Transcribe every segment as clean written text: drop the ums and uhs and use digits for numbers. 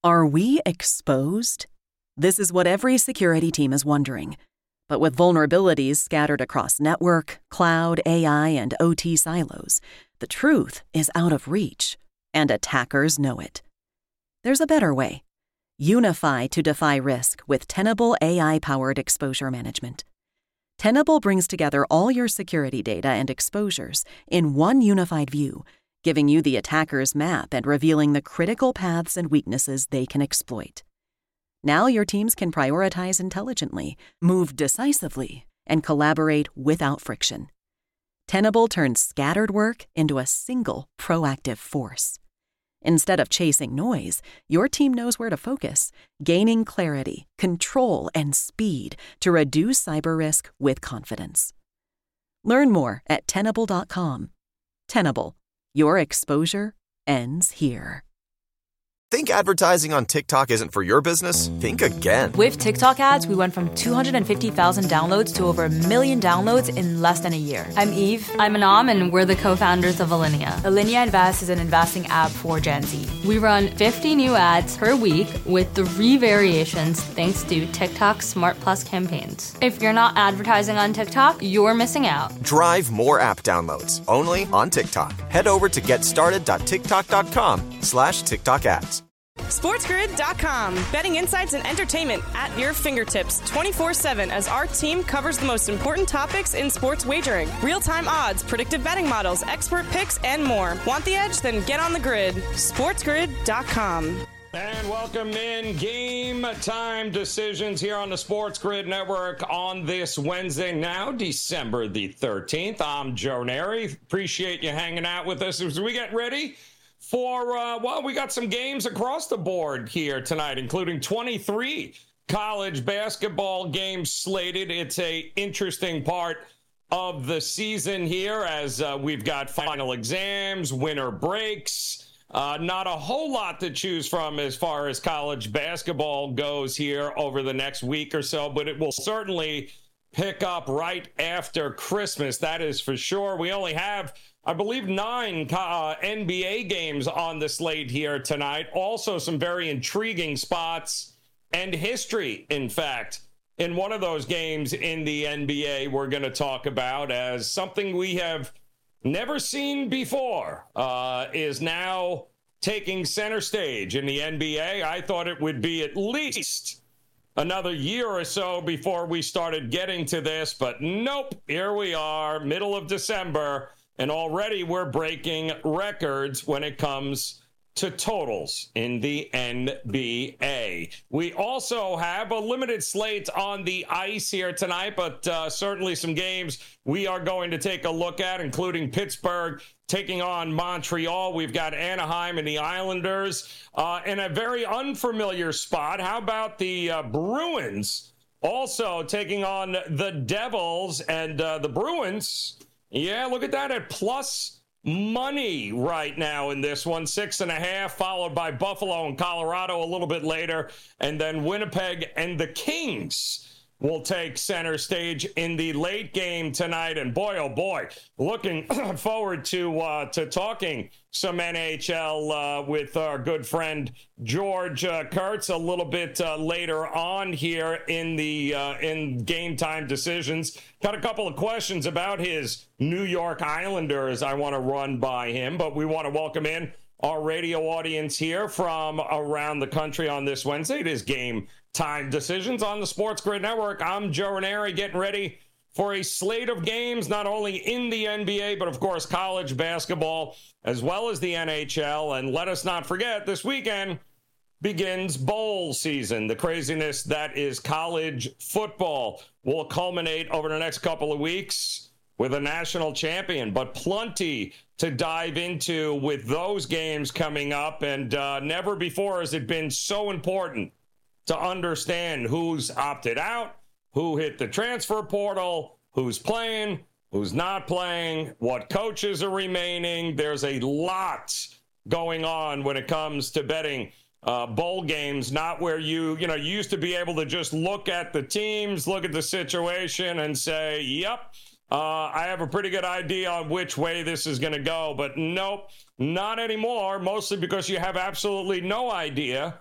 Are we exposed? This is what every security team is wondering. But with vulnerabilities scattered across network, cloud, AI, and OT silos, the truth is out of reach, and attackers know it. There's a better way. Unify to defy risk with Tenable AI-powered exposure management. Tenable brings together all your security data and exposures in one unified view, giving you the attacker's map and revealing the critical paths and weaknesses they can exploit. Now your teams can prioritize intelligently, move decisively, and collaborate without friction. Tenable turns scattered work into a single proactive force. Instead of chasing noise, your team knows where to focus, gaining clarity, control, and speed to reduce cyber risk with confidence. Learn more at Tenable.com. Tenable. Your exposure ends here. Think advertising on TikTok isn't for your business? Think again. With TikTok ads, we went from 250,000 downloads to over 1 million downloads in less than a year. I'm Eve. I'm Anam, and we're the co-founders of Alinea. Alinea Invest is an investing app for Gen Z. We run 50 new ads per week with 3 variations thanks to TikTok Smart Plus campaigns. If you're not advertising on TikTok, you're missing out. Drive more app downloads only on TikTok. Head over to getstarted.tiktok.com/TikTok ads. SportsGrid.com. Betting insights and entertainment at your fingertips 24/7 as our team covers the most important topics in sports wagering. Real-time odds, predictive betting models, expert picks, and more. Want the edge? Then get on the grid. SportsGrid.com. And welcome in Game Time Decisions here on the Sports Grid Network on this Wednesday now, December the 13th. I'm Joe Neri. Appreciate you hanging out with us as we get ready for, we got some games across the board here tonight, including 23 college basketball games slated. It's a interesting part of the season here as we've got final exams, winter breaks. Not a whole lot to choose from as far as college basketball goes here over the next week or so, but it will certainly pick up right after Christmas. That is for sure. We only have, I believe, 9 NBA games on the slate here tonight. Also some very intriguing spots and history, in fact, in one of those games in the NBA we're going to talk about as something we have never seen before is now taking center stage in the NBA. I thought it would be at least another year or so before we started getting to this, but nope, here we are, middle of December, and already we're breaking records when it comes to totals in the NBA. We also have a limited slate on the ice here tonight, but certainly some games we are going to take a look at, including Pittsburgh taking on Montreal. We've got Anaheim and the Islanders in a very unfamiliar spot. How about the Bruins also taking on the Devils? And the Bruins, yeah, look at that, at plus money right now in this one, 6.5, followed by Buffalo and Colorado a little bit later, and then Winnipeg and the Kings will take center stage in the late game tonight. And boy, oh boy, looking forward to talking some NHL with our good friend George Kurtz a little bit later on here in the in Game Time Decisions. Got a couple of questions about his New York Islanders I want to run by him, but we want to welcome in our radio audience here from around the country on this Wednesday. It is Game Time Decisions on the Sports Grid Network. I'm Joe Ranieri, getting ready for a slate of games, not only in the NBA, but of course college basketball, as well as the NHL. And let us not forget, this weekend begins bowl season. The craziness that is college football will culminate over the next couple of weeks with a national champion, but plenty to dive into with those games coming up. And never before has it been so important to understand who's opted out, who hit the transfer portal, who's playing, who's not playing, what coaches are remaining. There's a lot going on when it comes to betting bowl games, not where you used to be able to just look at the teams, look at the situation and say, yep, I have a pretty good idea on which way this is going to go. But nope, not anymore, mostly because you have absolutely no idea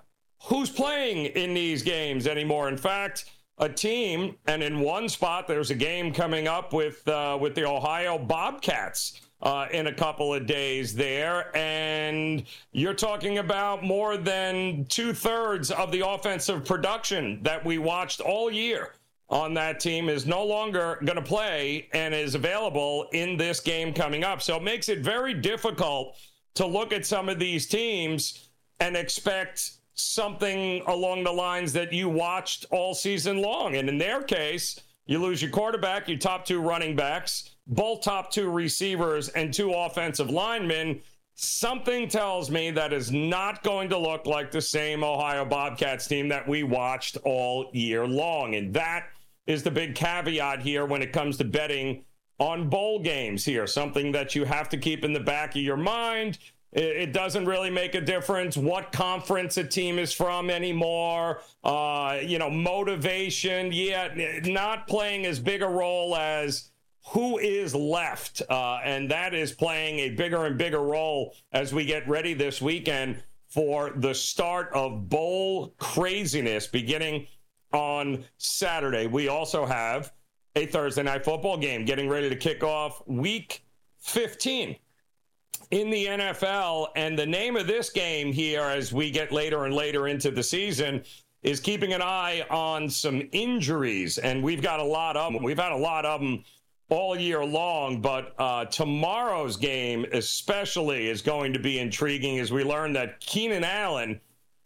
who's playing in these games anymore. In fact, a team, and in one spot, there's a game coming up with the Ohio Bobcats in a couple of days there, and you're talking about more than 2/3 of the offensive production that we watched all year on that team is no longer going to play and is available in this game coming up. So it makes it very difficult to look at some of these teams and expect something along the lines that you watched all season long. And in their case, you lose your quarterback, your top 2 running backs, both top 2 receivers, and 2 offensive linemen. Something tells me that is not going to look like the same Ohio Bobcats team that we watched all year long. And that is the big caveat here when it comes to betting on bowl games here. Something that you have to keep in the back of your mind. It doesn't really make a difference what conference a team is from anymore. Motivation, not playing as big a role as who is left. And that is playing a bigger and bigger role as we get ready this weekend for the start of bowl craziness beginning on Saturday. We also have a Thursday night football game getting ready to kick off week 15 in the NFL. And the name of this game here, as we get later and later into the season, is keeping an eye on some injuries. And we've got a lot of them. We've had a lot of them all year long, but tomorrow's game especially is going to be intriguing as we learn that Keenan Allen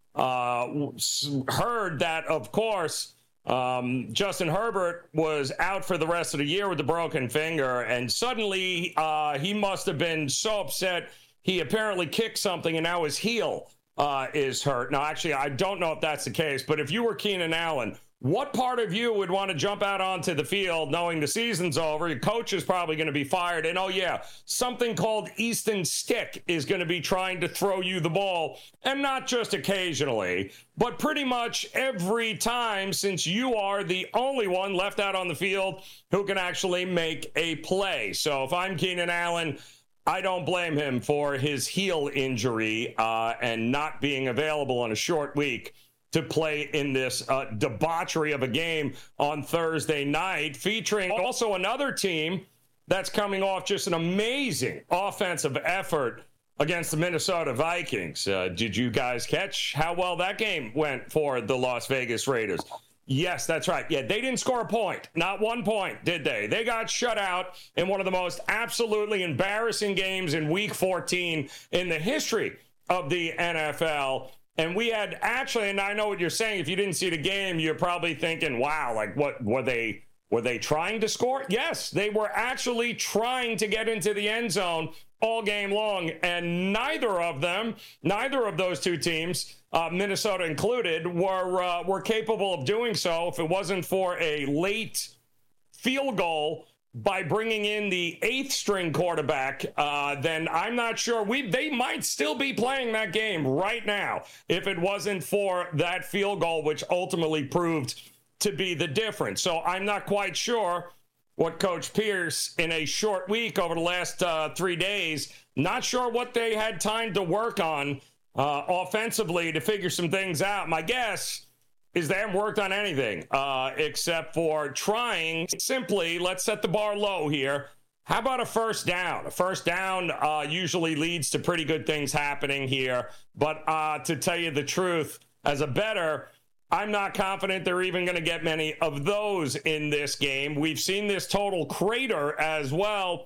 heard that, of course, Justin Herbert was out for the rest of the year with a broken finger, and suddenly he must have been so upset he apparently kicked something, and now his heel is hurt. Now, actually, I don't know if that's the case, but if you were Keenan Allen, what part of you would want to jump out onto the field knowing the season's over? Your coach is probably going to be fired. And, something called Easton Stick is going to be trying to throw you the ball. And not just occasionally, but pretty much every time, since you are the only one left out on the field who can actually make a play. So if I'm Keenan Allen, I don't blame him for his heel injury and not being available on a short week to play in this debauchery of a game on Thursday night, featuring also another team that's coming off just an amazing offensive effort against the Minnesota Vikings. Did you guys catch how well that game went for the Las Vegas Raiders? Yes, that's right. Yeah, they didn't score a point. Not 1 point, did they? They got shut out in one of the most absolutely embarrassing games in Week 14 in the history of the NFL. And we had actually, and I know what you're saying, if you didn't see the game, you're probably thinking, wow, like what were they trying to score? Yes, they were actually trying to get into the end zone all game long. And neither of those two teams, Minnesota included, were capable of doing so if it wasn't for a late field goal by bringing in the 8th string quarterback, then I'm not sure. They might still be playing that game right now if it wasn't for that field goal, which ultimately proved to be the difference. So I'm not quite sure what Coach Pierce, in a short week over the last 3 days, not sure what they had time to work on offensively to figure some things out. My guess is they haven't worked on anything except for trying simply, let's set the bar low here. How about a first down? A first down usually leads to pretty good things happening here. But to tell you the truth, as a bettor, I'm not confident they're even going to get many of those in this game. We've seen this total crater as well,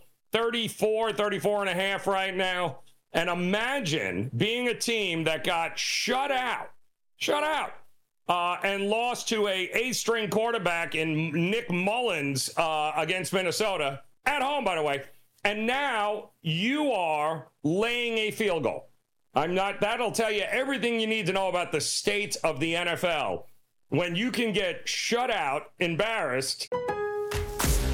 34 and a half right now. And imagine being a team that got shut out, and lost to a 8th-string quarterback in Nick Mullins against Minnesota, at home, by the way. And now you are laying a field goal. That'll tell you everything you need to know about the state of the NFL when you can get shut out, embarrassed.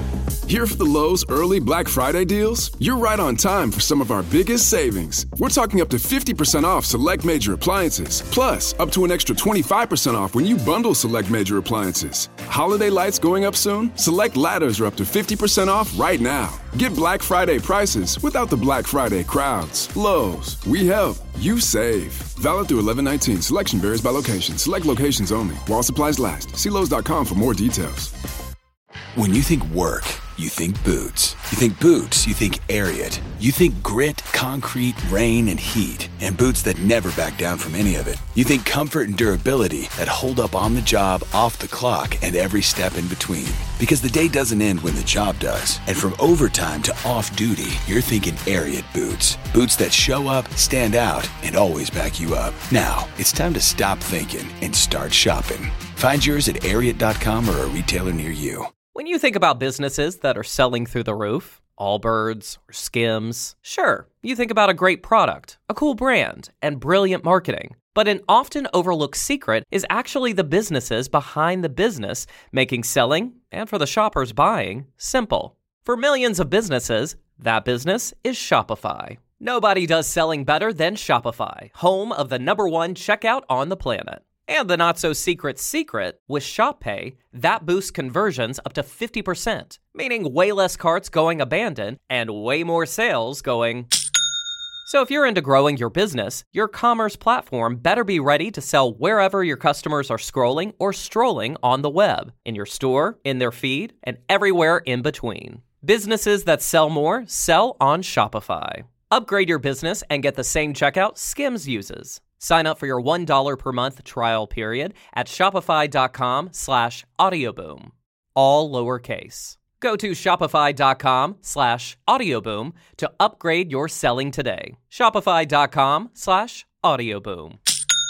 Here for the Lowe's early Black Friday deals? You're right on time for some of our biggest savings. We're talking up to 50% off select major appliances, plus up to an extra 25% off when you bundle select major appliances. Holiday lights going up soon? Select ladders are up to 50% off right now. Get Black Friday prices without the Black Friday crowds. Lowe's, we help, you save. Valid through 11/19. Selection varies by location. Select locations only. While supplies last. See Lowe's.com for more details. When you think work, you think boots. You think boots, you think Ariat. You think grit, concrete, rain, and heat. And boots that never back down from any of it. You think comfort and durability that hold up on the job, off the clock, and every step in between. Because the day doesn't end when the job does. And from overtime to off-duty, you're thinking Ariat boots. Boots that show up, stand out, and always back you up. Now, it's time to stop thinking and start shopping. Find yours at Ariat.com or a retailer near you. When you think about businesses that are selling through the roof, Allbirds or Skims, sure, you think about a great product, a cool brand, and brilliant marketing. But an often overlooked secret is actually the businesses behind the business, making selling, and for the shoppers buying, simple. For millions of businesses, that business is Shopify. Nobody does selling better than Shopify, home of the #1 checkout on the planet. And the not-so-secret secret, with Shop Pay, that boosts conversions up to 50%, meaning way less carts going abandoned and way more sales going... So if you're into growing your business, your commerce platform better be ready to sell wherever your customers are scrolling or strolling on the web, in your store, in their feed, and everywhere in between. Businesses that sell more sell on Shopify. Upgrade your business and get the same checkout Skims uses. Sign up for your $1 per month trial period at shopify.com/audioboom. All lowercase. Go to shopify.com/audioboom to upgrade your selling today. Shopify.com/audioboom.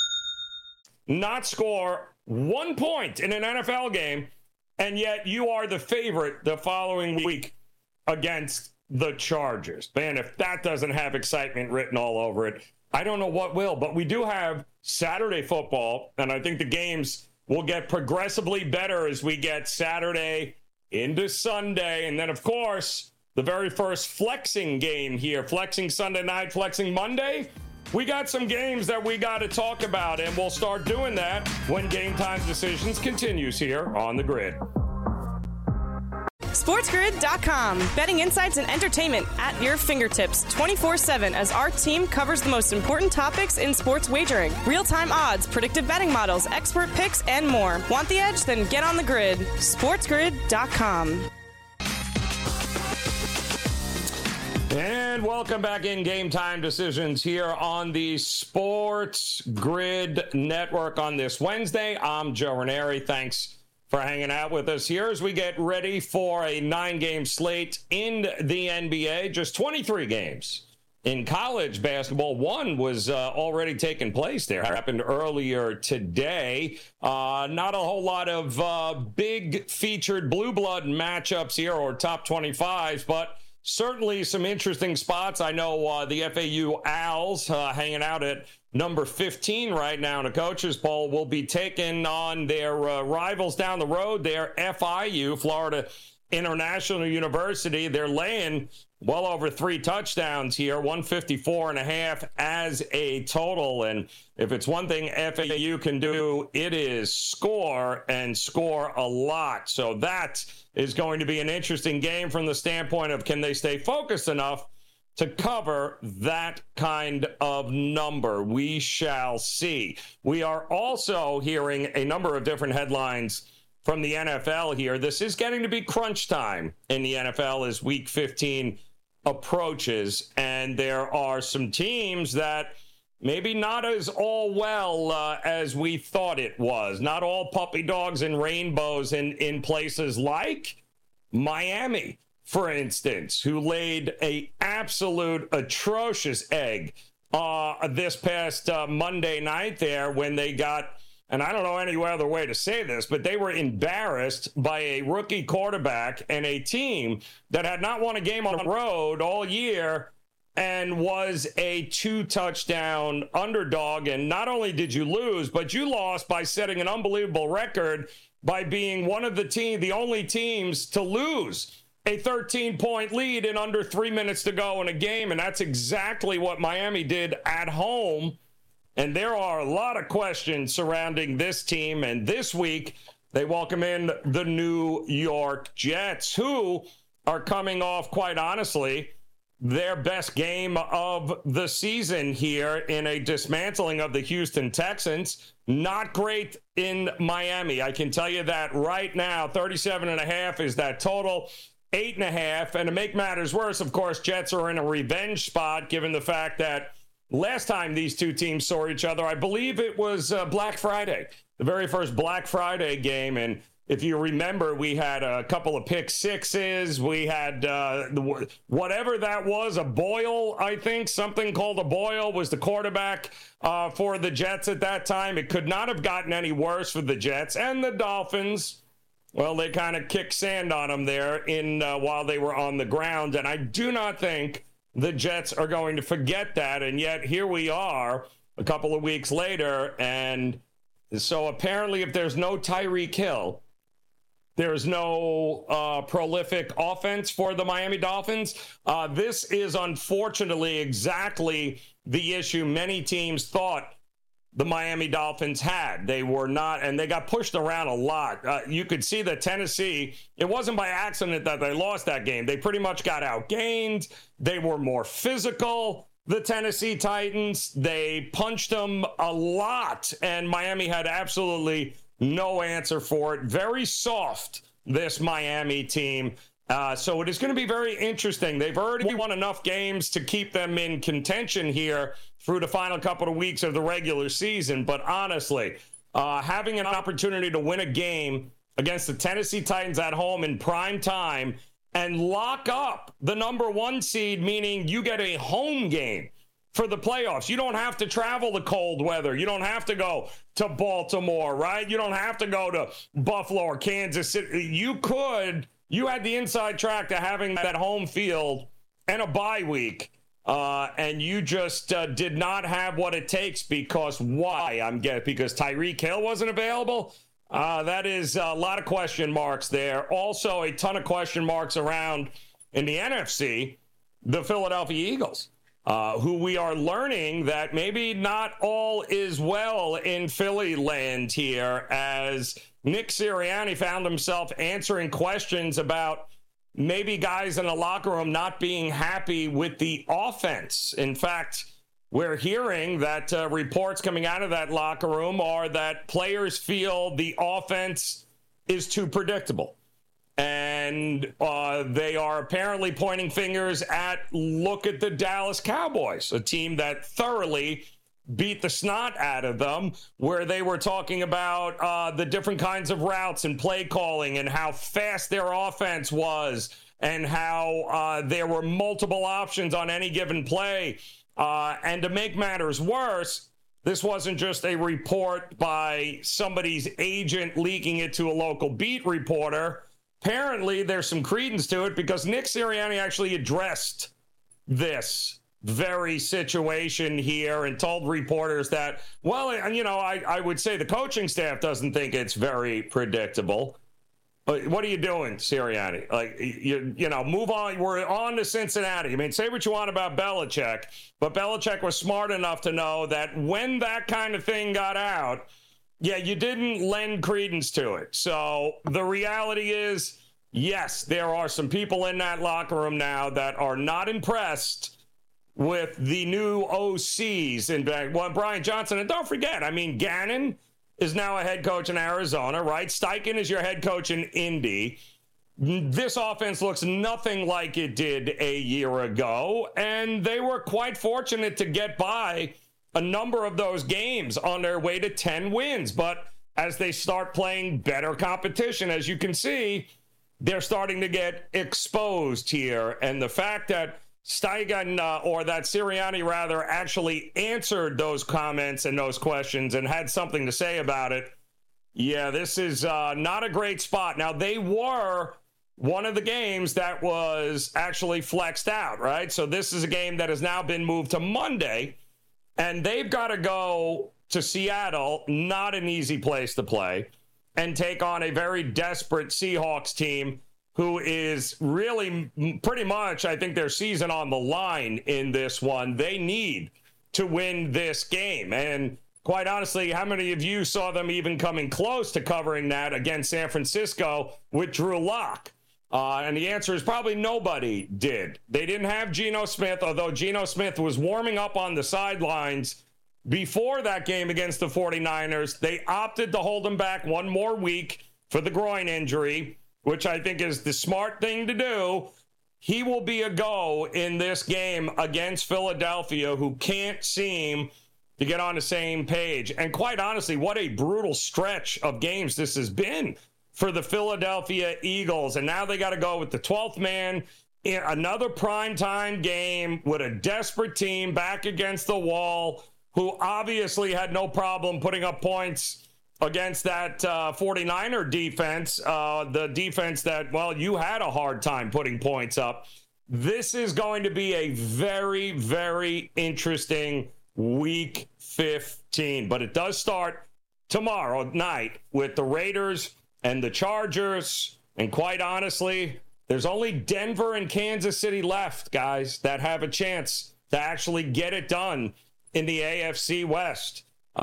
Not score 1 point in an NFL game, and yet you are the favorite the following week against the Chargers. Man, if that doesn't have excitement written all over it, I don't know what will. But we do have Saturday football, and I think the games will get progressively better as we get Saturday into Sunday. And then, of course, the very first flexing game here, flexing Sunday night, flexing Monday. We got some games that we got to talk about, and we'll start doing that when Game Time Decisions continues here on The Grid. SportsGrid.com. Betting insights and entertainment at your fingertips 24/7 as our team covers the most important topics in sports wagering. Real-time odds, predictive betting models, expert picks, and more. Want the edge? Then get on the grid. SportsGrid.com. And welcome back in Game Time Decisions here on the Sports Grid Network on this Wednesday. I'm Joe Ranieri. Thanks for hanging out with us here as we get ready for a 9-game slate in the NBA. Just 23 games in college basketball. One was already taking place there. It happened earlier today. Not a whole lot of big featured blue blood matchups here or top 25s, but certainly some interesting spots. I know the FAU Owls hanging out at number 15 right now in a coaches poll will be taking on their rivals down the road there, FIU, Florida International University. They're laying well over 3 touchdowns here, 154.5 as a total. And if it's one thing FAU can do, it is score and score a lot. So that is going to be an interesting game from the standpoint of can they stay focused enough to cover that kind of number. We shall see. We are also hearing a number of different headlines from the NFL here. This is getting to be crunch time in the NFL as Week 15 approaches, and there are some teams that maybe not as all well as we thought it was. Not all puppy dogs and rainbows in places like Miami, for instance, who laid a absolute atrocious egg this past Monday night there when they got, and I don't know any other way to say this, but they were embarrassed by a rookie quarterback and a team that had not won a game on the road all year and was a 2-touchdown underdog. And not only did you lose, but you lost by setting an unbelievable record by being one of the only teams to lose a 13-point lead in under 3 minutes to go in a game, and that's exactly what Miami did at home. And there are a lot of questions surrounding this team, and this week they welcome in the New York Jets, who are coming off, quite honestly, their best game of the season here in a dismantling of the Houston Texans. Not great in Miami. I can tell you that right now. 37.5 is that total. 8.5. And to make matters worse, of course, Jets are in a revenge spot, given the fact that last time these two teams saw each other, I believe it was Black Friday, the very first Black Friday game. And if you remember, we had a couple of pick sixes. We had whatever that was, a Boyle, I think. Something called a Boyle was the quarterback for the Jets at that time. It could not have gotten any worse for the Jets. And the Dolphins, well, they kind of kicked sand on them there while they were on the ground. And I do not think the Jets are going to forget that. And yet here we are a couple of weeks later. And so apparently if there's no Tyreek Hill, there's no prolific offense for the Miami Dolphins. This is unfortunately exactly the issue many teams thought the Miami Dolphins had. They were not, and they got pushed around a lot. You could see that Tennessee, it wasn't by accident that they lost that game. They pretty much got outgained. They were more physical. The Tennessee Titans, they punched them a lot, and Miami had absolutely no answer for it. Very soft, this Miami team. So it is going to be very interesting. They've already won enough games to keep them in contention here through the final couple of weeks of the regular season. But honestly, having an opportunity to win a game against the Tennessee Titans at home in prime time and lock up the number 1 seed, meaning you get a home game for the playoffs. You don't have to travel the cold weather. You don't have to go to Baltimore, right? You don't have to go to Buffalo or Kansas City. You had the inside track to having that home field and a bye week, and you just did not have what it takes because why? Because Tyreek Hill wasn't available? That is a lot of question marks there. Also, a ton of question marks around in the NFC, the Philadelphia Eagles. Who we are learning that maybe not all is well in Philly land here, as Nick Sirianni found himself answering questions about maybe guys in the locker room not being happy with the offense. In fact, we're hearing that reports coming out of that locker room are that players feel the offense is too predictable. And they are apparently pointing fingers at, look at the Dallas Cowboys, a team that thoroughly beat the snot out of them, where they were talking about the different kinds of routes and play calling and how fast their offense was and how there were multiple options on any given play. And to make matters worse, this wasn't just a report by somebody's agent leaking it to a local beat reporter. Apparently, there's some credence to it because Nick Sirianni actually addressed this very situation here and told reporters that, well, I would say the coaching staff doesn't think it's very predictable. But what are you doing, Sirianni? Move on. We're on to Cincinnati. I mean, say what you want about Belichick, but Belichick was smart enough to know that when that kind of thing got out, yeah, you didn't lend credence to it. So the reality is, yes, there are some people in that locker room now that are not impressed with the new OCs. In fact, Brian Johnson, and don't forget, Gannon is now a head coach in Arizona, right? Steichen is your head coach in Indy. This offense looks nothing like it did a year ago, and they were quite fortunate to get by a number of those games on their way to 10 wins. But as they start playing better competition, as you can see, they're starting to get exposed here. And the fact that Steichen, or that Sirianni rather, actually answered those comments and those questions and had something to say about it, yeah, this is not a great spot. Now, they were one of the games that was actually flexed out, right? So this is a game that has now been moved to Monday. And they've got to go to Seattle, not an easy place to play, and take on a very desperate Seahawks team who is really pretty much, I think, their season on the line in this one. They need to win this game. And quite honestly, how many of you saw them even coming close to covering that against San Francisco with Drew Lock? And the answer is probably nobody did. They didn't have Geno Smith, although Geno Smith was warming up on the sidelines before that game against the 49ers. They opted to hold him back one more week for the groin injury, which I think is the smart thing to do. He will be a go in this game against Philadelphia, who can't seem to get on the same page. And quite honestly, what a brutal stretch of games this has been for the Philadelphia Eagles. And now they got to go with the 12th man in another primetime game with a desperate team back against the wall, who obviously had no problem putting up points against that 49er defense, the defense that, well, you had a hard time putting points up. This is going to be a very, very interesting Week 15. But it does start tomorrow night with the Raiders and the Chargers. And quite honestly, there's only Denver and Kansas City left, guys, that have a chance to actually get it done in the AFC West.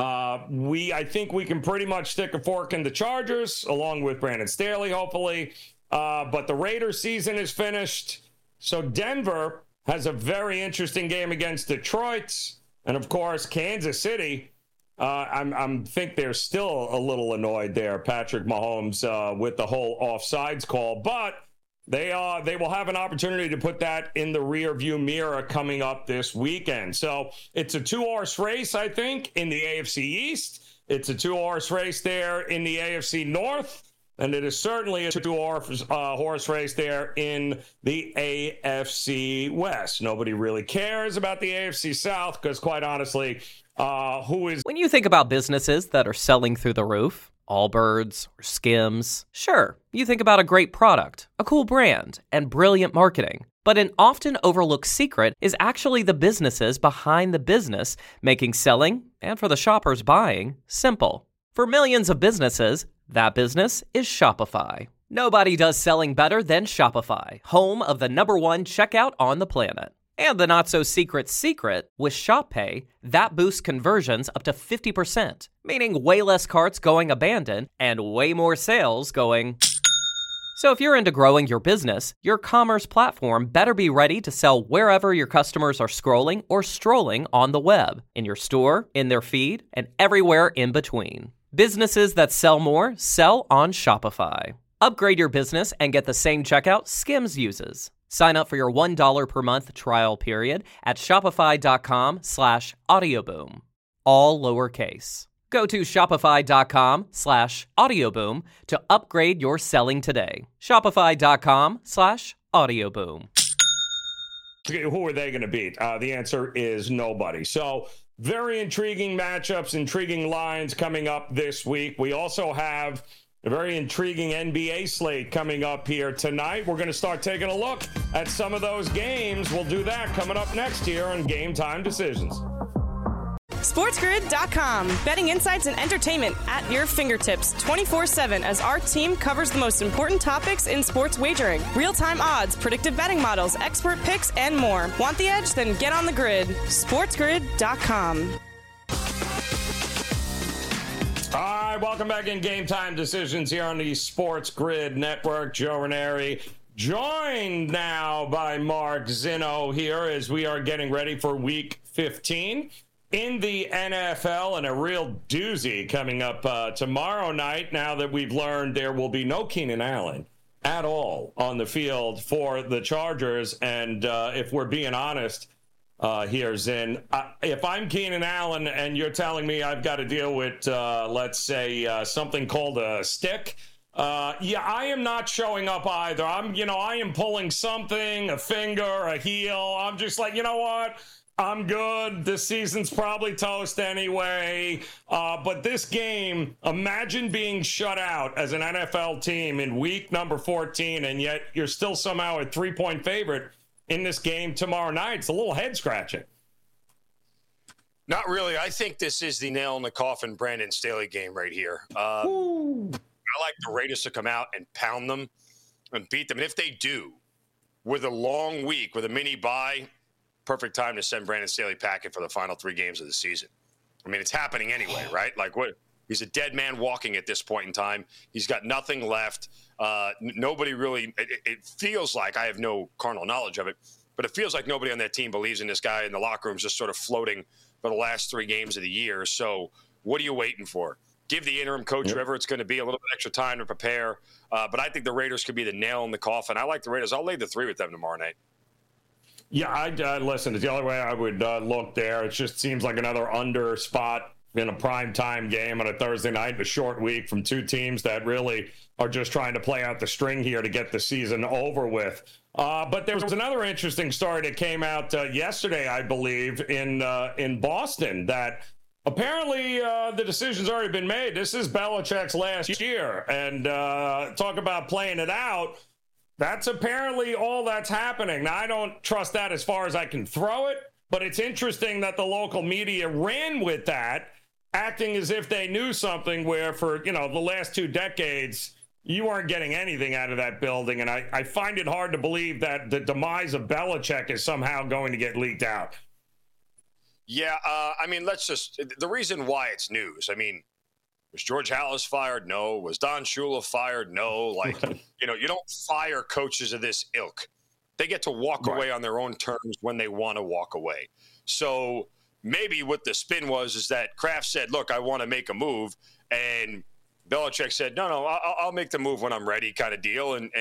I think we can pretty much stick a fork in the Chargers, along with Brandon Staley, hopefully. But the Raiders season is finished. So Denver has a very interesting game against Detroit. And, of course, Kansas City, I think they're still a little annoyed there, Patrick Mahomes, with the whole offsides call. But they will have an opportunity to put that in the rearview mirror coming up this weekend. So it's a two-horse race, I think, in the AFC East. It's a two-horse race there in the AFC North. And it is certainly a two-horse race there in the AFC West. Nobody really cares about the AFC South because, quite honestly, When you think about businesses that are selling through the roof, Allbirds or Skims, sure, you think about a great product, a cool brand, and brilliant marketing. But an often overlooked secret is actually the businesses behind the business, making selling, and for the shoppers buying, simple. For millions of businesses, that business is Shopify. Nobody does selling better than Shopify, home of the #1 checkout on the planet. And the not-so-secret secret, with Shop Pay, that boosts conversions up to 50%, meaning way less carts going abandoned and way more sales going... So if you're into growing your business, your commerce platform better be ready to sell wherever your customers are scrolling or strolling on the web, in your store, in their feed, and everywhere in between. Businesses that sell more sell on Shopify. Upgrade your business and get the same checkout Skims uses. Sign up for your $1 per month trial period at shopify.com/audioboom. All lowercase. Go to shopify.com/audioboom to upgrade your selling today. Shopify.com/audioboom. Who are they going to beat? The answer is nobody. So very intriguing matchups, intriguing lines coming up this week. We also have a very intriguing NBA slate coming up here tonight. We're going to start taking a look at some of those games. We'll do that coming up next here on Game Time Decisions. SportsGrid.com. Betting insights and entertainment at your fingertips 24/7 as our team covers the most important topics in sports wagering. Real-time odds, predictive betting models, expert picks, and more. Want the edge? Then get on the grid. SportsGrid.com. All right, welcome back in Game Time Decisions here on the Sports Grid Network. Joe Ranieri joined now by Mark Zinno here as we are getting ready for Week 15 in the NFL, and a real doozy coming up tomorrow night now that we've learned there will be no Keenan Allen at all on the field for the Chargers. And if we're being honest, here, Zin, if I'm Keenan Allen and you're telling me I've got to deal with, let's say, something called a stick, I am not showing up either. I am pulling something, a finger, a heel. I'm just like, you know what? I'm good. This season's probably toast anyway. But this game, imagine being shut out as an NFL team in week number 14, and yet you're still somehow a 3-point favorite in this game tomorrow night. It's a little head-scratching. Not really. I think this is the nail in the coffin Brandon Staley game right here. I like the Raiders to come out and pound them. and beat them. And if they do, with a long week, with a mini bye, perfect time to send Brandon Staley packing for the final 3 games of the season. I mean, it's happening anyway, right? Like, what? He's a dead man walking at this point in time. He's got nothing left. Nobody really, it feels like, I have no carnal knowledge of it, but it feels like nobody on that team believes in this guy, and the locker room's just sort of floating for the last 3 games of the year. So what are you waiting for? Give the interim coach, whoever it's going to be, a little bit extra time to prepare. But I think the Raiders could be the nail in the coffin. I like the Raiders. I'll lay the 3 with them tomorrow night. Yeah, listen, it's the only way I would look there. It just seems like another under spot in a primetime game on a Thursday night, a short week from 2 teams that really are just trying to play out the string here to get the season over with. But there was another interesting story that came out yesterday, I believe, in Boston, that apparently the decision's already been made. This is Belichick's last year, and talk about playing it out. That's apparently all that's happening. Now, I don't trust that as far as I can throw it, but it's interesting that the local media ran with that, acting as if they knew something where for, the last 2 decades, you weren't getting anything out of that building. And I find it hard to believe that the demise of Belichick is somehow going to get leaked out. Yeah, I mean, the reason why it's news, I mean, was George Halas fired? No. Was Don Shula fired? No. Like, you don't fire coaches of this ilk. They get to walk away on their own terms when they want to walk away. So maybe what the spin was is that Kraft said, look, I want to make a move. And Belichick said, no, I'll make the move when I'm ready, kind of deal. And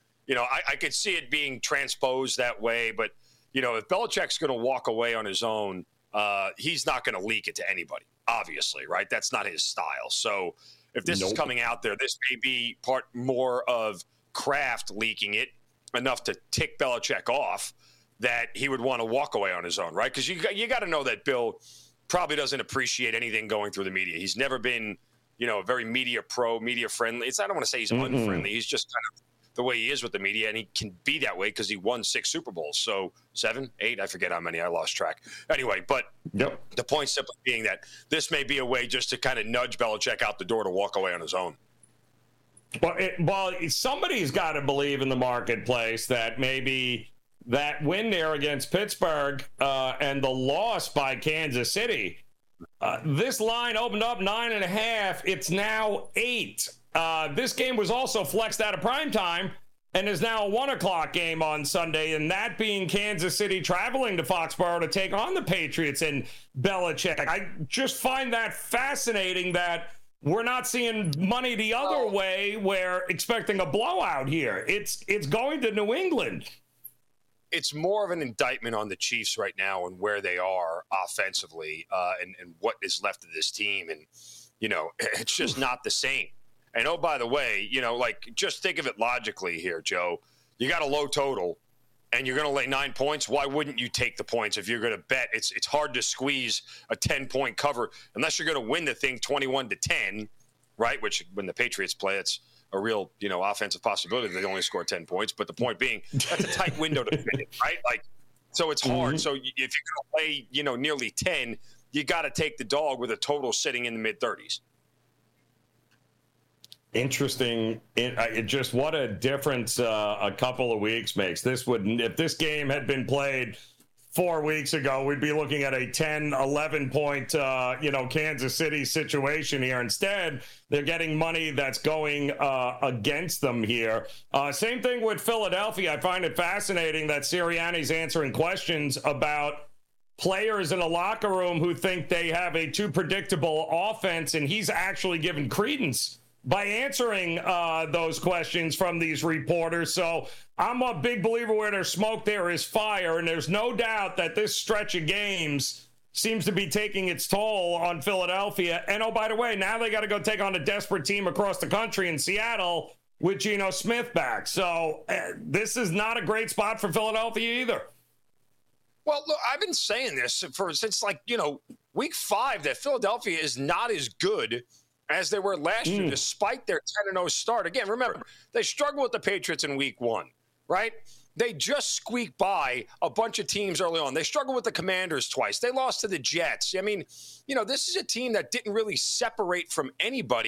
I could see it being transposed that way. But, if Belichick's going to walk away on his own, he's not going to leak it to anybody, obviously, right? That's not his style. So if this is coming out there, this may be part more of Kraft leaking it enough to tick Belichick off that he would want to walk away on his own, right? Because you got to know that Bill probably doesn't appreciate anything going through the media. He's never been, very media friendly. I don't want to say he's unfriendly. He's just kind of the way he is with the media, and he can be that way because he won 6 Super Bowls. So 7, 8, I forget how many. I lost track. Anyway, but the point simply being that this may be a way just to kind of nudge Belichick out the door to walk away on his own. Well, somebody's got to believe in the marketplace that maybe that win there against Pittsburgh and the loss by Kansas City, this line opened up 9.5. It's now 8. This game was also flexed out of primetime and is now a 1:00 game on Sunday, and that being Kansas City traveling to Foxborough to take on the Patriots and Belichick. I just find that fascinating that we're not seeing money the other way. We're expecting a blowout here. It's going to New England. It's more of an indictment on the Chiefs right now and where they are offensively and what is left of this team. And, it's just not the same. And, oh, by the way, just think of it logically here, Joe. You got a low total and you're going to lay 9 points. Why wouldn't you take the points if you're going to bet? It's hard to squeeze a 10-point cover unless you're going to win the thing 21-10, right? Which when the Patriots play, it's a real, offensive possibility. They only score 10 points. But the point being, that's a tight window to fit it, right? So it's hard. So if you're going to lay, nearly 10, you got to take the dog with a total sitting in the mid-30s. Interesting. Just what a difference a couple of weeks makes. If this game had been played 4 weeks ago, we'd be looking at a 10, 11 point, Kansas City situation here. Instead, they're getting money that's going against them here. Same thing with Philadelphia. I find it fascinating that Sirianni's answering questions about players in a locker room who think they have a too predictable offense, and he's actually given credence by answering those questions from these reporters. So I'm a big believer where there's smoke, there is fire. And there's no doubt that this stretch of games seems to be taking its toll on Philadelphia. And, oh, by the way, now they got to go take on a desperate team across the country in Seattle with Geno Smith back. So this is not a great spot for Philadelphia either. Well, look, I've been saying this since week 5 that Philadelphia is not as good as they were last year, despite their 10-0 start. Again, remember, they struggled with the Patriots in week 1, right? They just squeaked by a bunch of teams early on. They struggled with the Commanders twice. They lost to the Jets. I mean, this is a team that didn't really separate from anybody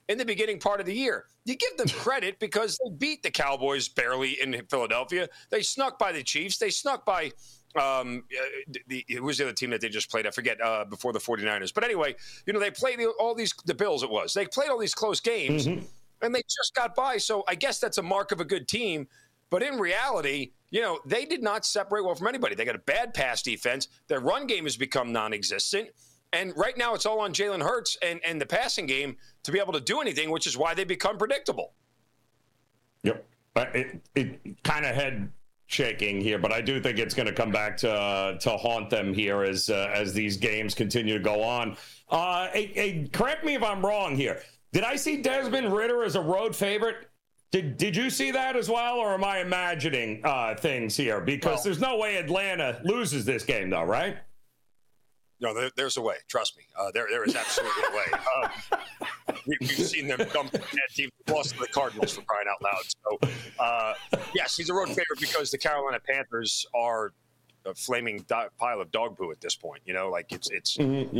in the beginning part of the year. You give them credit because they beat the Cowboys barely in Philadelphia. They snuck by the Chiefs. They snuck by who was the other team that they just played? I forget, before the 49ers. But anyway, they played the Bills it was. They played all these close games, and they just got by. So I guess that's a mark of a good team. But in reality, they did not separate well from anybody. They got a bad pass defense. Their run game has become non-existent. And right now it's all on Jalen Hurts and the passing game to be able to do anything, which is why they become predictable. Yep. It kind of head shaking here, but I do think it's going to come back to haunt them here as these games continue to go on. Correct me if I'm wrong here. Did I see Desmond Ridder as a road favorite? Did you see that as well, or am I imagining things here? Because there's no way Atlanta loses this game, though, right? No, there's a way. Trust me. There is absolutely a way. We've seen them dump that team, lost to the Cardinals for crying out loud. So, yes, he's a road favorite because the Carolina Panthers are a flaming pile of dog poo at this point. It's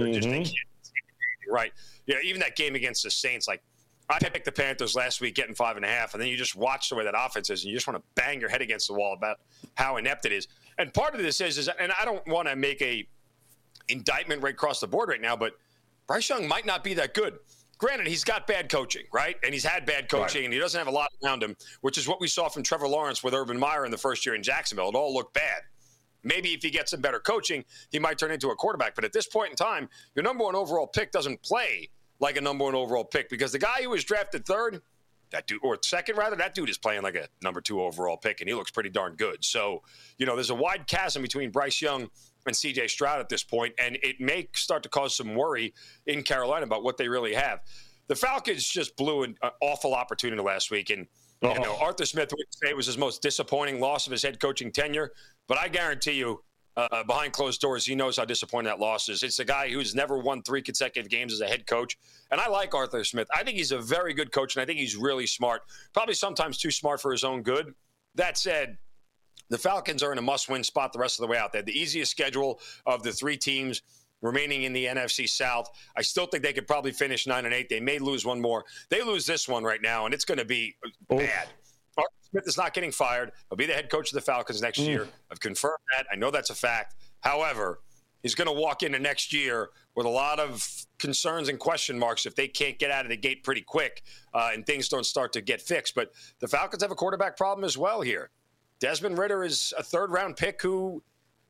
right. Even that game against the Saints, I picked the Panthers last week getting 5.5, and then you just watch the way that offense is, and you just want to bang your head against the wall about how inept it is. And part of this is, and I don't want to make a indictment right across the board right now, but Bryce Young might not be that good. Granted, he's got bad coaching, right? And he's had bad coaching, and he doesn't have a lot around him, which is what we saw from Trevor Lawrence with Urban Meyer in the first year in Jacksonville. It all looked bad. Maybe if he gets some better coaching, he might turn into a quarterback. But at this point in time, your number one overall pick doesn't play like a number one overall pick because the guy who was drafted third, second, that dude is playing like a number 2 overall pick, and he looks pretty darn good. So, there's a wide chasm between Bryce Young and C.J. Stroud at this point, and it may start to cause some worry in Carolina about what they really have. The Falcons just blew an awful opportunity last week, and Arthur Smith would say it was his most disappointing loss of his head coaching tenure, but I guarantee you, behind closed doors, he knows how disappointing that loss is. It's a guy who's never won 3 consecutive games as a head coach, and I like Arthur Smith. I think he's a very good coach, and I think he's really smart, probably sometimes too smart for his own good. That said, the Falcons are in a must-win spot the rest of the way out. They had the easiest schedule of the 3 teams remaining in the NFC South. I still think they could probably finish 9-8. They may lose one more. They lose this one right now, and it's going to be bad. Arthur Smith is not getting fired. He'll be the head coach of the Falcons next year. I've confirmed that. I know that's a fact. However, he's going to walk into next year with a lot of concerns and question marks if they can't get out of the gate pretty quick and things don't start to get fixed. But the Falcons have a quarterback problem as well here. Desmond Ridder is a third-round pick who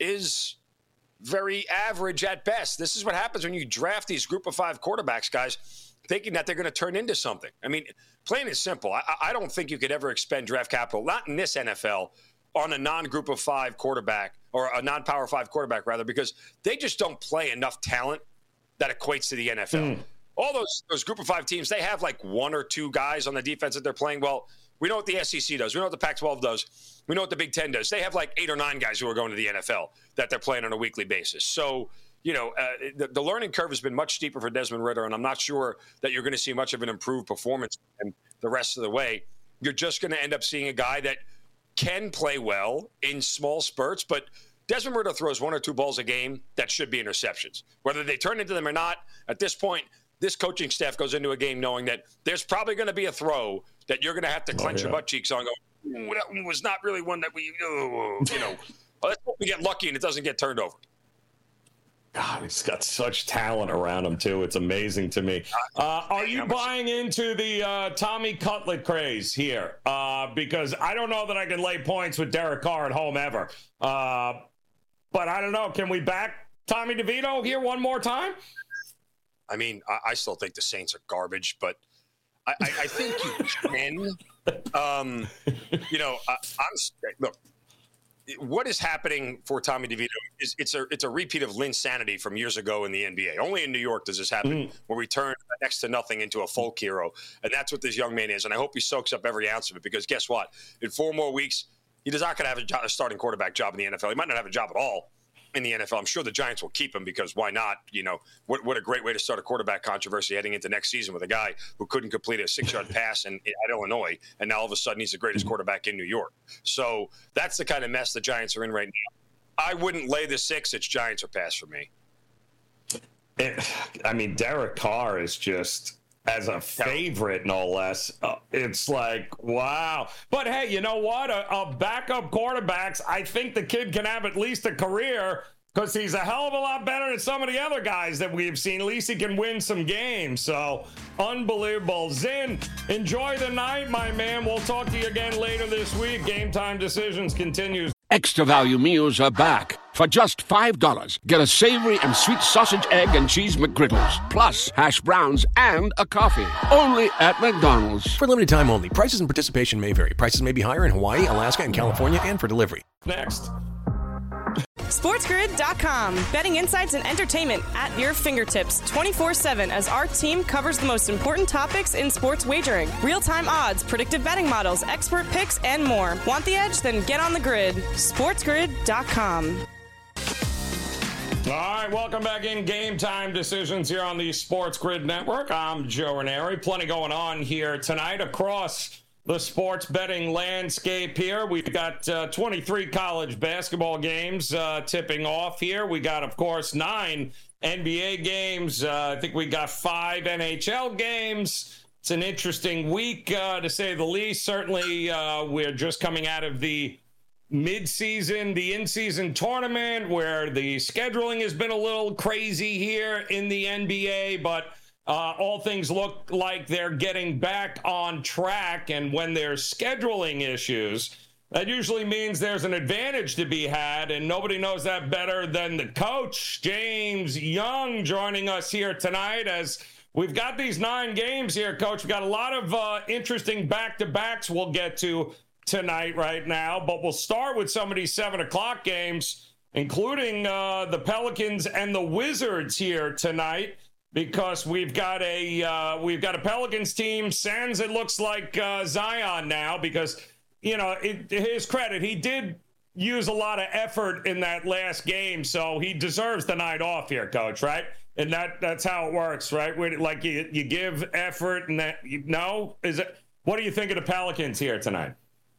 is very average at best. This is what happens when you draft these group of 5 quarterbacks, guys, thinking that they're going to turn into something. I mean, plain and simple, I don't think you could ever expend draft capital, not in this NFL, on a non-group of 5 quarterback, or a non-power 5 quarterback, rather, because they just don't play enough talent that equates to the NFL. All those group of 5 teams, they have 1 or 2 guys on the defense that they're playing well. We know what the SEC does. We know what the Pac-12 does. We know what the Big Ten does. They have 8 or 9 guys who are going to the NFL that they're playing on a weekly basis. So, the learning curve has been much steeper for Desmond Ridder, and I'm not sure that you're going to see much of an improved performance from the rest of the way. You're just going to end up seeing a guy that can play well in small spurts, but Desmond Ridder throws 1 or 2 balls a game that should be interceptions. Whether they turn into them or not, at this point, this coaching staff goes into a game knowing that there's probably going to be a throw that you're going to have to clench your butt cheeks on. That was not really one that we, let's hope we get lucky and it doesn't get turned over. God, he's got such talent around him, too. It's amazing to me. Are you buying into the Tommy Cutlet craze here? Because I don't know that I can lay points with Derek Carr at home ever. But I don't know. Can we back Tommy DeVito here one more time? I mean, I still think the Saints are garbage, but I think you can. Look, what is happening for Tommy DeVito is it's a repeat of Linsanity from years ago in the NBA. Only in New York does this happen, where we turn next to nothing into a folk hero, and that's what this young man is. And I hope he soaks up every ounce of it, because guess what? In 4 more weeks, he is not going to have a starting quarterback job in the NFL. He might not have a job at all in the NFL. I'm sure the Giants will keep him, because why not? What a great way to start a quarterback controversy heading into next season with a guy who couldn't complete a 6-yard pass at Illinois, and now all of a sudden he's the greatest quarterback in New York. So that's the kind of mess the Giants are in right now. I wouldn't lay the 6. It's Giants or pass for me. Derek Carr is just as a favorite, no less. It's like, wow. But hey, you know what? A backup quarterbacks, I think the kid can have at least a career because he's a hell of a lot better than some of the other guys that we've seen. At least he can win some games. So, unbelievable. Zin, enjoy the night, my man. We'll talk to you again later this week. Game Time Decisions continues. Extra value meals are back. For just $5, get a savory and sweet sausage, egg, and cheese McGriddles, plus hash browns and a coffee. Only at McDonald's. For limited time only. Prices and participation may vary. Prices may be higher in Hawaii, Alaska, and California, and for delivery. Next. SportsGrid.com. Betting insights and entertainment at your fingertips 24/7 as our team covers the most important topics in sports wagering. Real-time odds, predictive betting models, expert picks, and more. Want the edge? Then get on the grid. SportsGrid.com. All right, welcome back in Game Time Decisions here on the Sports Grid Network. I'm Joe Ranieri. Plenty going on here tonight across the sports betting landscape here. We've got 23 college basketball games tipping off here. We got, of course, 9 NBA games. I think we got 5 NHL games. It's an interesting week, to say the least. Certainly, we're just coming out of the mid-season, the in-season tournament, where the scheduling has been a little crazy here in the NBA, but all things look like they're getting back on track. And when there's scheduling issues, that usually means there's an advantage to be had, and nobody knows that better than the coach, James Young, joining us here tonight as we've got these 9 games here, Coach. We've got a lot of interesting back-to-backs we'll get to tonight right now, but we'll start with some of these 7 o'clock games, including the Pelicans and the Wizards here tonight, because we've got a Pelicans team, sans it looks like Zion now, because, you know, to his credit, he did use a lot of effort in that last game, so he deserves the night off here, Coach, right? And that's how it works, right? Like you give effort, and that what do you think of the Pelicans here tonight?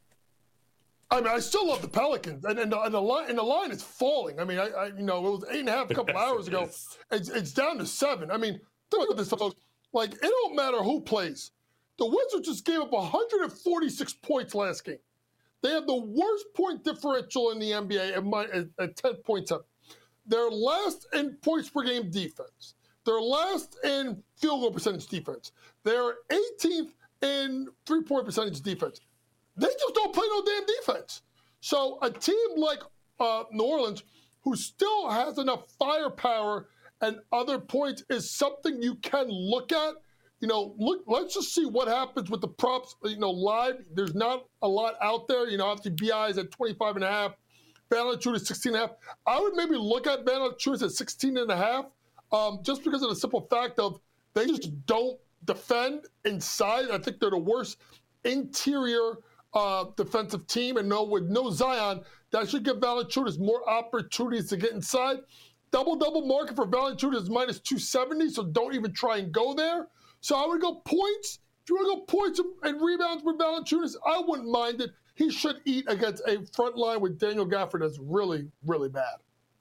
I mean, I still love the Pelicans, and the line is falling. I mean, it was 8.5 a couple hours ago. It's down to 7. I mean, think about this, folks. Like, it don't matter who plays. The Wizards just gave up 146 points last game. They have the worst point differential in the NBA at 10.7. They're last in points per game defense. They're last in field goal percentage defense. They're 18th in three-point percentage defense. They just don't play no damn defense. So a team like New Orleans, who still has enough firepower and other points, is something you can look at. Let's just see what happens with the props, live. There's not a lot out there. Obviously BI is at 25.5. Valanciunas 16.5. I would maybe look at Valanciunas at 16.5, just because of the simple fact of they just don't defend inside. I think they're the worst interior defensive team, and with no Zion, that should give Valanciunas more opportunities to get inside. Double market for Valanciunas is minus 270, so don't even try and go there. So I would go points. If you want to go points and rebounds for Valanciunas, I wouldn't mind it. He should eat against a front line with Daniel Gafford that's really, really bad.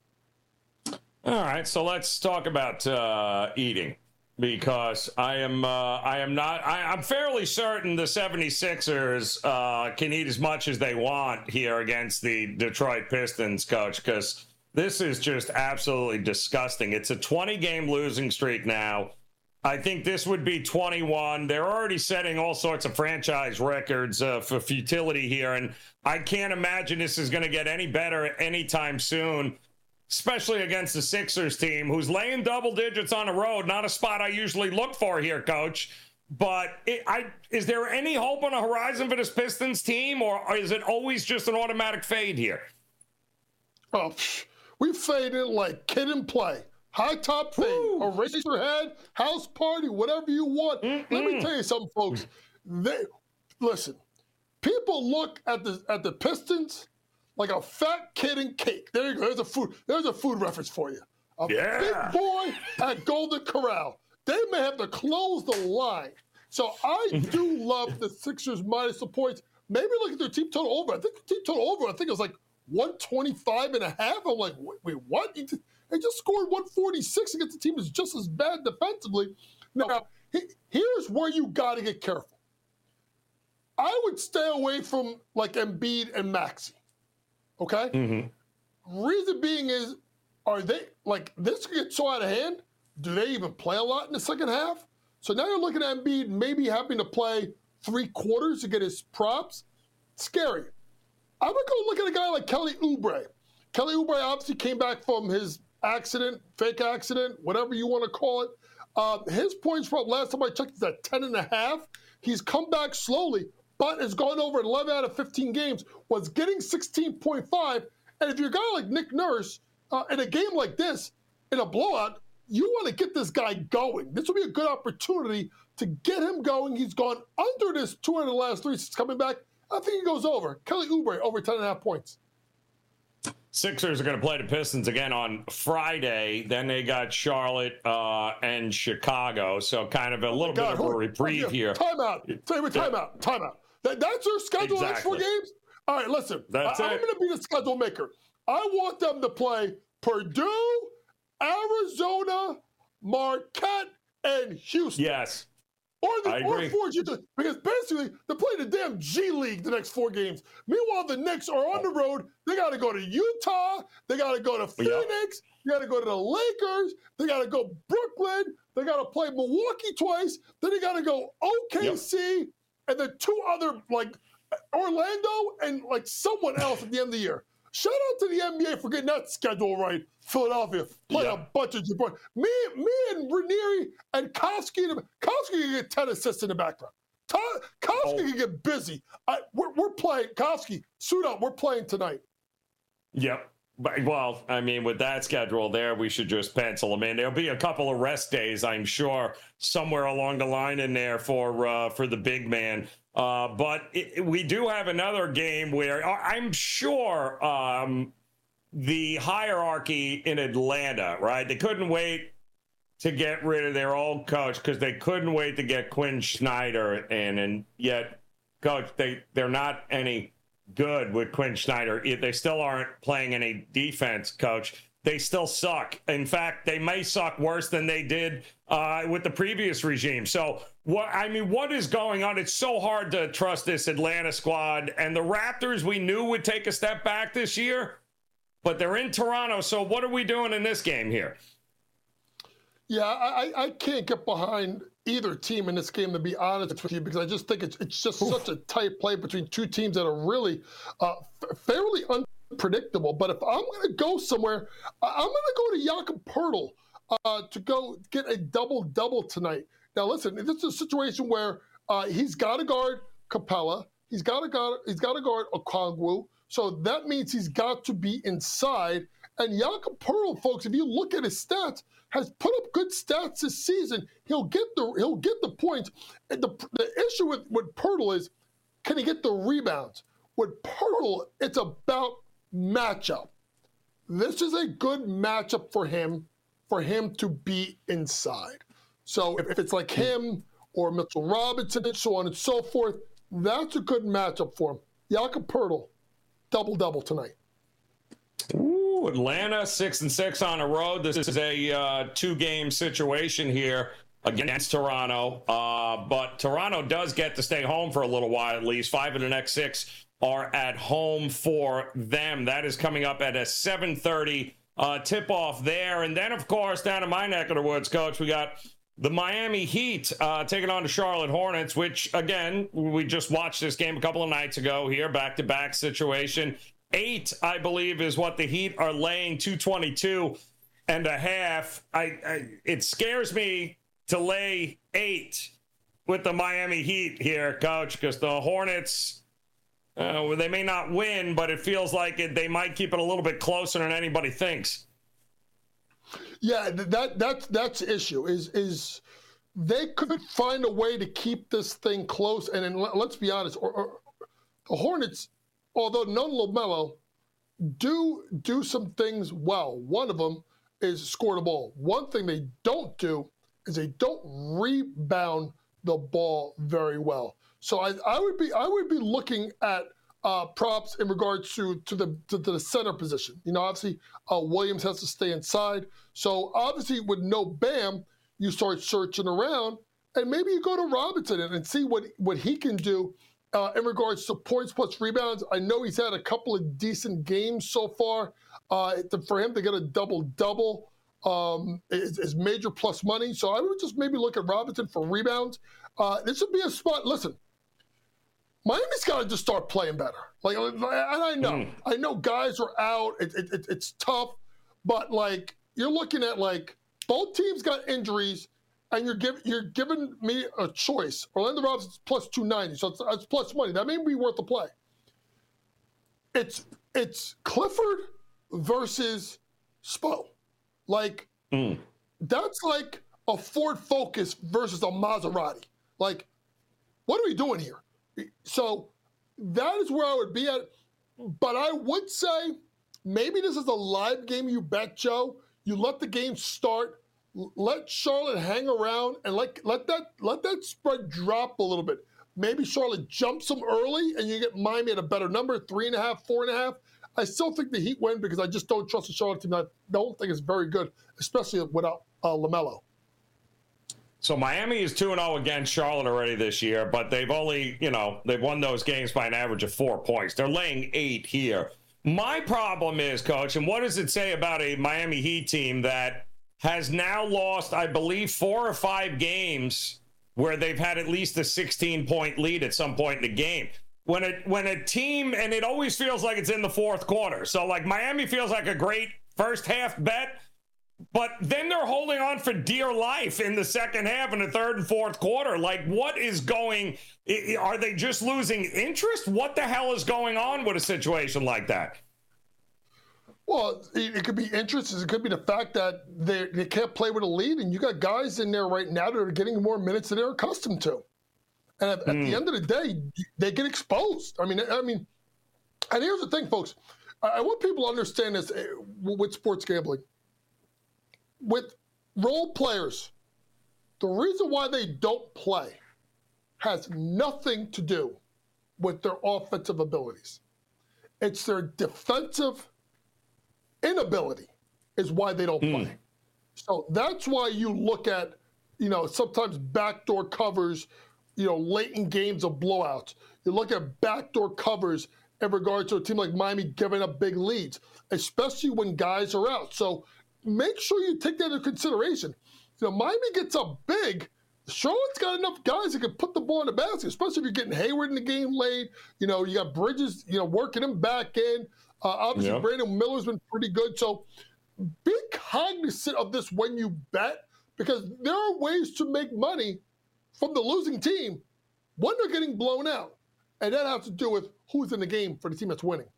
All right, so let's talk about eating, because I'm fairly certain the 76ers can eat as much as they want here against the Detroit Pistons, Coach, because this is just absolutely disgusting. It's a 20-game losing streak now. I think this would be 21. They're already setting all sorts of franchise records for futility here, and I can't imagine this is going to get any better anytime soon, especially against the Sixers team, who's laying double digits on the road. Not a spot I usually look for here, Coach. But is there any hope on the horizon for this Pistons team, or is it always just an automatic fade here? Oh, we faded like kid and play. High top fade, erase your head, house party, whatever you want. Let me tell you something, folks. Listen, people look at the Pistons like a fat kid in cake. There you go. There's a food reference for you. A big boy at Golden Corral. They may have to close the line. So I do love the Sixers minus the points. Maybe look at their team total over. I think the team total over, it was like 125.5. I'm like, wait, what? They just scored 146 against the team that's just as bad defensively. Now, Here's where you got to get careful. I would stay away from like Embiid and Maxey. Okay? Mm-hmm. Reason being is, are they like this could get so out of hand? Do they even play a lot in the second half? So now you're looking at Embiid maybe having to play 3 quarters to get his props. Scary. I would go look at a guy like Kelly Oubre. Kelly Oubre obviously came back from his accident, fake accident, whatever you want to call it. His points from last time I checked is at 10.5. He's come back slowly, but has gone over 11 out of 15 games, was getting 16.5. And if you're a guy like Nick Nurse, in a game like this, in a blowout, you want to get this guy going. This will be a good opportunity to get him going. He's gone under this 2 out of the last 3 since coming back. I think he goes over. Kelly Oubre, over 10.5 points. Sixers are going to play the Pistons again on Friday. Then they got Charlotte and Chicago. So kind of a little bit of a reprieve here. Timeout. Timeout. That's their schedule the next 4 games? All right, listen. I'm going to be the schedule maker. I want them to play Purdue, Arizona, Marquette, and Houston. Yes. Or 4 Utah, because basically they're playing the damn G League the next 4 games. Meanwhile, the Knicks are on the road. They got to go to Utah. They got to go to Phoenix. They got to go to the Lakers. They got to go Brooklyn. They got to play Milwaukee twice. Then they got to go OKC, and then 2 other like Orlando and like someone else at the end of the year. Shout out to the NBA for getting that schedule right. Philadelphia playing a bunch of support. Me and Ranieri and Koski can get 10 assists in the background. Koski can get busy. We're playing. Koski, suit up. We're playing tonight. Yep. Well, I mean, with that schedule there, we should just pencil them in. There'll be a couple of rest days, I'm sure, somewhere along the line in there for the big man. But we do have another game where I'm sure the hierarchy in Atlanta, right? They couldn't wait to get rid of their old coach because they couldn't wait to get Quinn Snyder in. And yet, coach, they're not any good with Quinn Snyder. They still aren't playing any defense, coach. They still suck. In fact, they may suck worse than they did with the previous regime. So, what is going on? It's so hard to trust this Atlanta squad. And the Raptors, we knew would take a step back this year, but they're in Toronto. So what are we doing in this game here? Yeah, I can't get behind either team in this game, to be honest with you, because I just think it's just such a tight play between 2 teams that are really fairly unpredictable. But if I'm going to go somewhere, I'm going to go to Jakob Poeltl to go get a double-double tonight. Now, listen, this is a situation where he's got to guard Capella. He's got to guard Okongwu. So that means he's got to be inside. And Jakob Poeltl, folks, if you look at his stats, has put up good stats this season. He'll get the points. And the issue with Poeltl is, can he get the rebounds? With Poeltl, it's about matchup. This is a good matchup for him to be inside. So if it's like him or Mitchell Robinson and so on and so forth, that's a good matchup for him. Jakob Poeltl, double-double tonight. Ooh, Atlanta 6-6 on the road. This is a 2-game situation here against Toronto. But Toronto does get to stay home for a little while at least. 5 of the next 6 are at home for them. That is coming up at a 7:30 tip-off there. And then, of course, down in my neck of the woods, Coach, we got the Miami Heat taking on the Charlotte Hornets, which, again, we just watched this game a couple of nights ago here, back-to-back situation. 8, I believe, is what the Heat are laying, 222.5. It scares me to lay 8 with the Miami Heat here, Coach, because the Hornets, they may not win, but it feels like they might keep it a little bit closer than anybody thinks. Yeah, that's the issue is they could find a way to keep this thing close. And then let's be honest, the Hornets, although none LaMelo, do some things well. One of them is score the ball. One thing they don't do is they don't rebound the ball very well. So I would be looking at props in regards to the center position. You know, obviously Williams has to stay inside. So obviously with no Bam, you start searching around, And maybe you go to Robinson and see what he can do in regards to points plus rebounds. I know he's had a couple of decent games so far. For him to get a double-double is major plus money. So I would just maybe look at Robinson for rebounds. This would be a spot. Listen, Miami's got to just start playing better. And I know guys are out. It's tough, but you're looking at both teams got injuries, and you're giving me a choice. Orlando Robinson's plus 290, so it's plus money. That may be worth the play. It's Clifford versus Spo. That's like a Ford Focus versus a Maserati. What are we doing here? So that is where I would be at. But I would say maybe this is a live game you bet, Joe. You let the game start. Let Charlotte hang around and let that spread drop a little bit. Maybe Charlotte jumps them early and you get Miami at a better number, 3.5, 4.5. I still think the Heat win because I just don't trust the Charlotte team. I don't think it's very good, especially without LaMelo. So Miami is 2-0 against Charlotte already this year, but they've only, they've won those games by an average of 4 points. They're laying 8 here. My problem is, Coach, and what does it say about a Miami Heat team that has now lost, I believe, 4 or 5 games where they've had at least a 16-point lead at some point in the game? When a team, and it always feels like it's in the fourth quarter. So, Miami feels like a great first half bet, but then they're holding on for dear life in the second half and the third and fourth quarter. What is going? Are they just losing interest? What the hell is going on with a situation like that? Well, it could be interest. It could be the fact that they can't play with a lead, and you got guys in there right now that are getting more minutes than they're accustomed to. And at the end of the day, they get exposed. I mean, and here's the thing, folks. I want people to understand this with sports gambling. With role players, the reason why they don't play has nothing to do with their offensive abilities. It's their defensive inability is why they don't play. So that's why you look at, sometimes backdoor covers, late in games of blowouts. You look at backdoor covers in regard to a team like Miami giving up big leads, especially when guys are out. So make sure you take that into consideration. Miami gets up big. Charlotte's got enough guys that can put the ball in the basket, especially if you're getting Hayward in the game late. You got Bridges, working him back in. Obviously, Brandon Miller's been pretty good. So be cognizant of this when you bet, because there are ways to make money from the losing team when they're getting blown out. And that has to do with who's in the game for the team that's winning.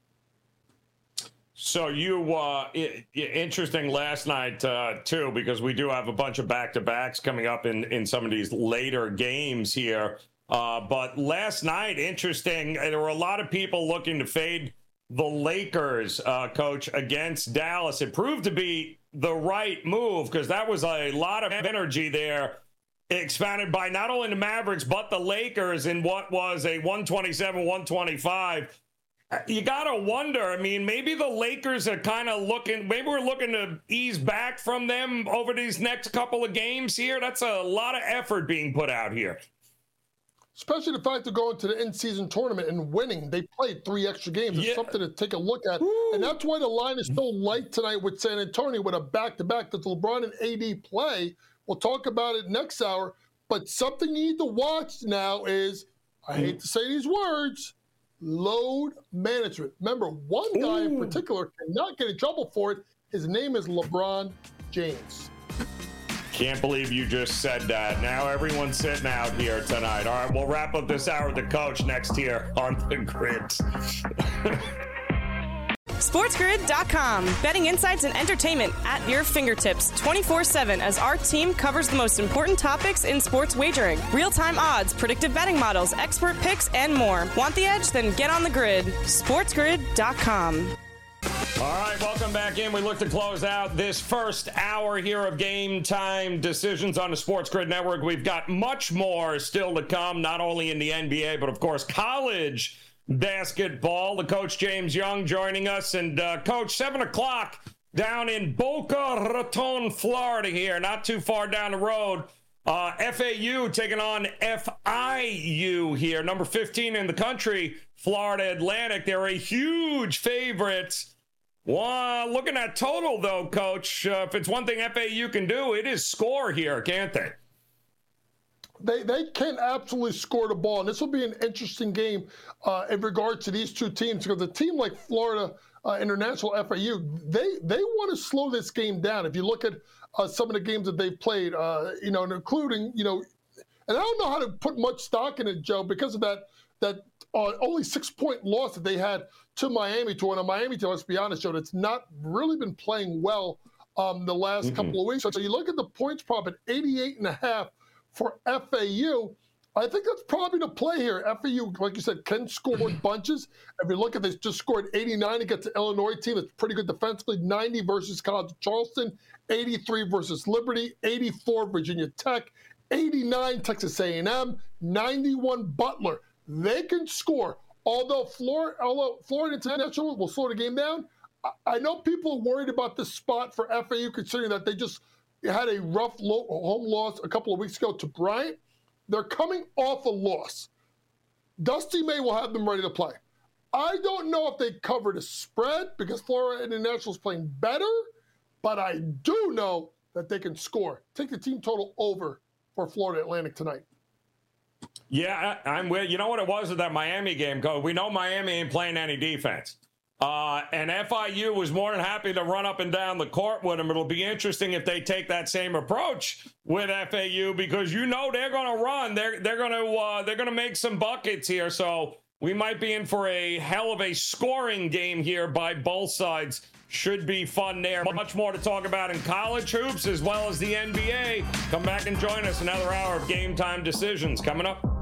So interesting last night, too, because we do have a bunch of back-to-backs coming up in some of these later games here. But last night, interesting, there were a lot of people looking to fade the Lakers, Coach, against Dallas. It proved to be the right move because that was a lot of energy there, expanded by not only the Mavericks, but the Lakers in what was a 127-125. You got to wonder, maybe the Lakers are kind of maybe we're looking to ease back from them over these next couple of games here. That's a lot of effort being put out here. Especially the fact they're going to the in-season tournament and winning. They played 3 extra games. It's something to take a look at. Woo. And that's why the line is so light tonight with San Antonio with a back-to-back that LeBron and AD play. We'll talk about it next hour. But something you need to watch now is, I hate to say these words, load management. Remember, one guy in particular cannot get in trouble for it. His name is LeBron James. Can't believe you just said that. Now everyone's sitting out here tonight. All right, we'll wrap up this hour with the Coach next here on The Grid. SportsGrid.com. Betting insights and entertainment at your fingertips 24/7 as our team covers the most important topics in sports wagering. Real-time odds, predictive betting models, expert picks, and more. Want the edge? Then get on the grid. SportsGrid.com. All right, welcome back in. We look to close out this first hour here of Game Time Decisions on the Sports Grid Network. We've got much more still to come, not only in the NBA, but, of course, college basketball. The Coach James Young joining us. And, Coach, 7 o'clock down in Boca Raton, Florida here, not too far down the road. FAU taking on FIU here, number 15 in the country, Florida Atlantic. They're a huge favorite. Well, looking at total, though, Coach, if it's one thing FAU can do, it is score here, can't they? They can absolutely score the ball, and this will be an interesting game in regard to these two teams, because a team like Florida International FAU, they want to slow this game down. If you look at some of the games that they've played, including, and I don't know how to put much stock in it, Joe, because of that only 6-point loss that they had to Miami, to a Miami team, let's be honest, Joe, that's not really been playing well the last couple of weeks. So you look at the points prop at 88.5 for FAU. I think that's probably the play here. FAU, like you said, can score bunches. If you look at this, just scored 89 against the Illinois team. That's pretty good defensively. 90 versus College of Charleston, 83 versus Liberty, 84 Virginia Tech, 89 Texas A&M, 91 Butler. They can score. Although Florida International will slow the game down, I know people are worried about this spot for FAU, considering that they just had a rough home loss a couple of weeks ago to Bryant. They're coming off a loss. Dusty May will have them ready to play. I don't know if they covered a spread because Florida International is playing better, but I do know that they can score. Take the team total over for Florida Atlantic tonight. Yeah, I'm with you. Know what it was at that Miami game, Coach? We know Miami ain't playing any defense. And FIU was more than happy to run up and down the court with them. It'll be interesting if they take that same approach with FAU, because they're going to run. They're going to make some buckets here. So we might be in for a hell of a scoring game here by both sides. Should be fun there. Much more to talk about in college hoops as well as the NBA. Come back and join us. Another hour of Game Time Decisions coming up.